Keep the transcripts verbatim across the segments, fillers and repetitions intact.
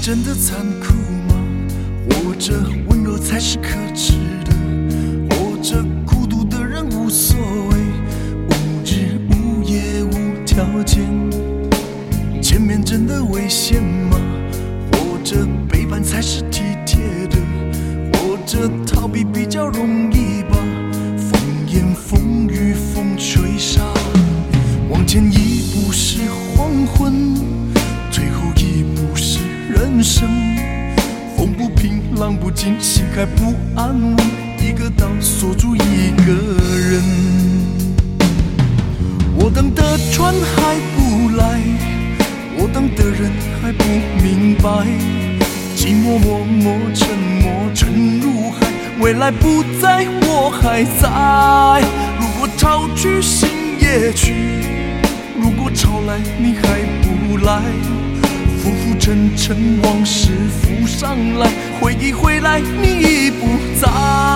真的残酷吗？活着温柔才是可耻的，活着孤独的人无所谓，无日无夜无条件。前面真的危险吗？活着背叛才是体贴的，活着逃避比较容易吧。风言风语风吹沙，往前一步是黄昏，退后一步是人生。风不平浪不静，心还不安稳，一个岛锁住一个人。我等的船还不来，我等的人还不明白，寂寞默默沉默沉入海，未来不在我还在。如果潮去心也去，如果潮来你还不来，浮浮沉沉往事浮上来，回忆回来你已不在。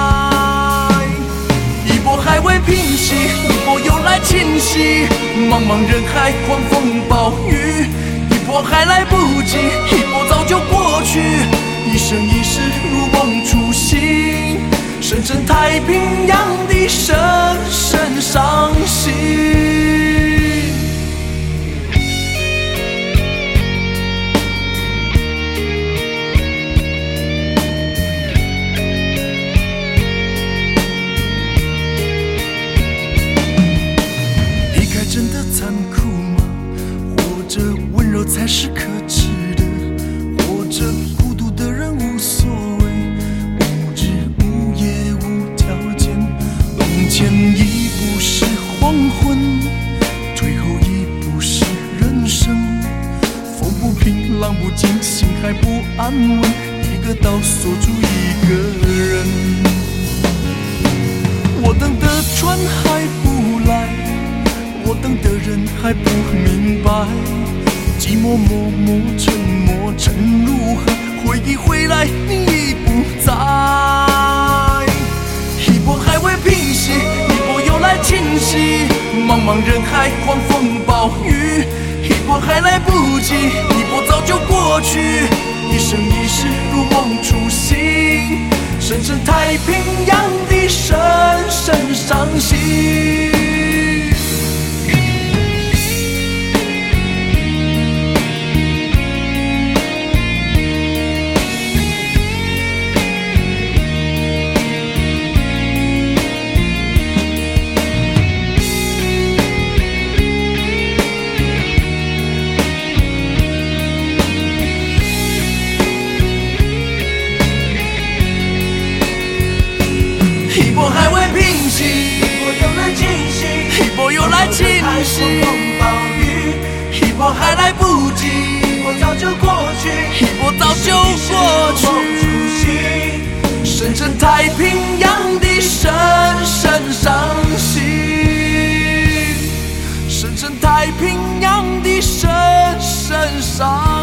一波还未平息，一波又来侵袭，茫茫人海狂风暴雨，一波还来不及，一波早就过去，一生一世如梦初醒，深深太平洋的深深伤心。真的残酷吗？活着温柔才是可耻的，活着孤独的人无所谓，无日无夜无条件。往前一步是黄昏，退后一步是人生。风不平浪不静，心还不安稳，一个岛锁住一个人。我等的船还不来，我等的人还不明白，寂寞默默沉默沉入海，回忆回来你已不在。一波还未平息，一波又来侵袭，茫茫人海狂风暴雨，一波还来不及，一波早就过去，一生一世如梦初醒，深深太平洋的深深伤心。一波还未平息，一波又来侵袭，一波又来侵袭，一波还来不及，一波早就过去，一波早就过去，深深太平洋的深深伤心，深深太平洋的深深伤心。